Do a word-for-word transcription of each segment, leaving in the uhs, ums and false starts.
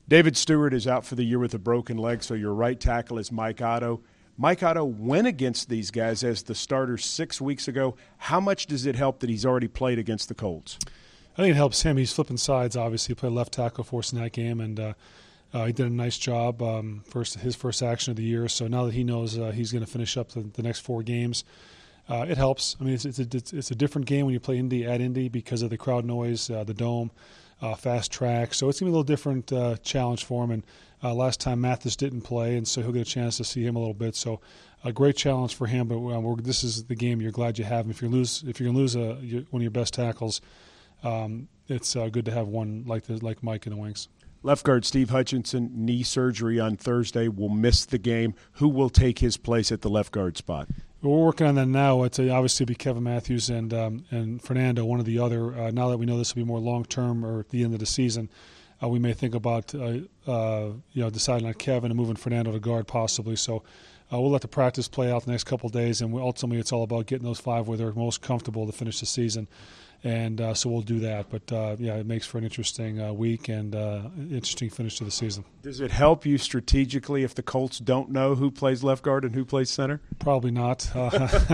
David Stewart is out for the year with a broken leg, so your right tackle is Mike Otto. Mike Otto went against these guys as the starter six weeks ago. How much does it help that he's already played against the Colts? I think it helps him. He's flipping sides, obviously. He played left tackle for us in that game, and uh, uh, he did a nice job. Um, first, his first action of the year. So now that he knows uh, he's going to finish up the, the next four games, uh, it helps. I mean, it's, it's, a, it's a different game when you play Indy at Indy because of the crowd noise, uh, the dome. Uh, fast track, so it's going to be a little different uh, challenge for him. And uh, last time Mathis didn't play, and so he'll get a chance to see him a little bit. So a great challenge for him. But uh, we're, this is the game you're glad you have him. If you lose, if you're going to lose a, your, one of your best tackles, um, it's uh, good to have one like the, like Mike in the wings. Left guard Steve Hutchinson, knee surgery on Thursday, will miss the game. Who will take his place at the left guard spot? We're working on that now. It's uh, obviously be Kevin Matthews and um, and Fernando, one or the other. Uh, now that we know this will be more long term or at the end of the season, uh, we may think about uh, uh, you know deciding on Kevin and moving Fernando to guard possibly. So uh, we'll let the practice play out the next couple of days, and we, ultimately it's all about getting those five where they're most comfortable to finish the season. And uh, so we'll do that. But, uh, yeah, it makes for an interesting uh, week and uh, interesting finish to the season. Does it help you strategically if the Colts don't know who plays left guard and who plays center? Probably not. Uh,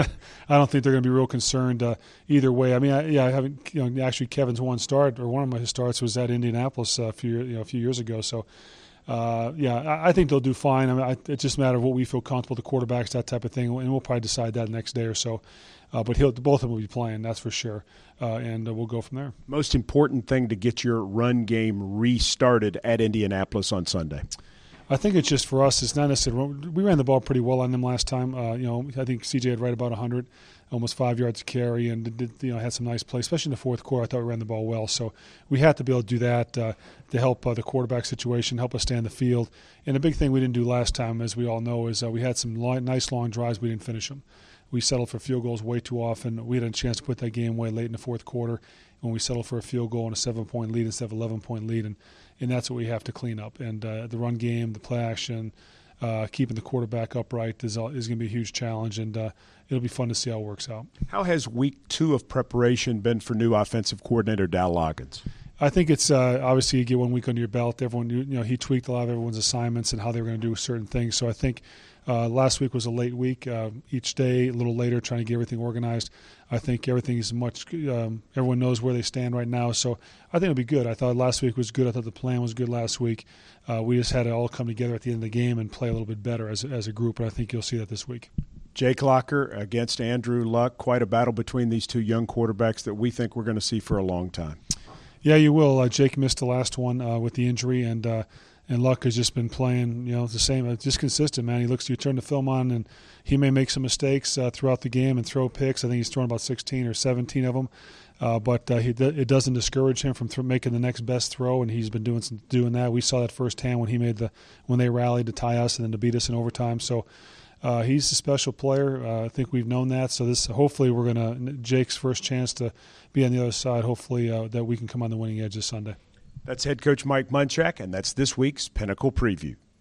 I don't think they're going to be real concerned uh, either way. I mean, I, yeah, I haven't. You know, actually, Kevin's one start or one of my starts was at Indianapolis uh, a few you know a few years ago. So. Uh, yeah, I, I think they'll do fine. I mean, I, it's just a matter of what we feel comfortable, the quarterbacks, that type of thing, and we'll probably decide that next day or so. Uh, but he'll, both of them will be playing, that's for sure, uh, and uh, we'll go from there. Most important thing to get your run game restarted at Indianapolis on Sunday? I think it's just for us. It's not necessarily – we ran the ball pretty well on them last time. Uh, you know, I think C J had right about one hundred, almost five yards to carry, and did, you know had some nice plays, especially in the fourth quarter. I thought we ran the ball well. So we had to be able to do that uh, to help uh, the quarterback situation, help us stay on the field. And the big thing we didn't do last time, as we all know, is uh, we had some long, nice long drives. We didn't finish them. We settled for field goals way too often. We had a chance to put that game away late in the fourth quarter when we settled for a field goal and a seven-point lead instead of an eleven-point lead. And, and that's what we have to clean up. And uh, the run game, the play action, uh, keeping the quarterback upright is, is going to be a huge challenge. And uh, it'll be fun to see how it works out. How has week two of preparation been for new offensive coordinator Dal Loggins? I think it's uh, obviously you get one week under your belt. Everyone, you know, he tweaked a lot of everyone's assignments and how they were going to do certain things. So I think uh, last week was a late week. Uh, each day a little later, trying to get everything organized. I think everything is much. Um, everyone knows where they stand right now. So I think it'll be good. I thought last week was good. I thought the plan was good last week. Uh, we just had it all come together at the end of the game and play a little bit better as as a group. And I think you'll see that this week. Jake Locker against Andrew Luck. Quite a battle between these two young quarterbacks that we think we're going to see for a long time. Yeah, you will. Uh, Jake missed the last one uh, with the injury, and uh, and Luck has just been playing, you know, the same, uh, just consistent, man. He looks, you turn the film on, and he may make some mistakes uh, throughout the game and throw picks. I think he's thrown about sixteen or seventeen of them, uh, but uh, he, it doesn't discourage him from th- making the next best throw, and he's been doing some, doing that. We saw that firsthand when he made the when they rallied to tie us and then to beat us in overtime. So. Uh, he's a special player. Uh, I think we've known that. So this, hopefully, we're going to Jake's first chance to be on the other side. Hopefully, uh, that we can come on the winning edge this Sunday. That's head coach Mike Munchak, and that's this week's Pinnacle Preview.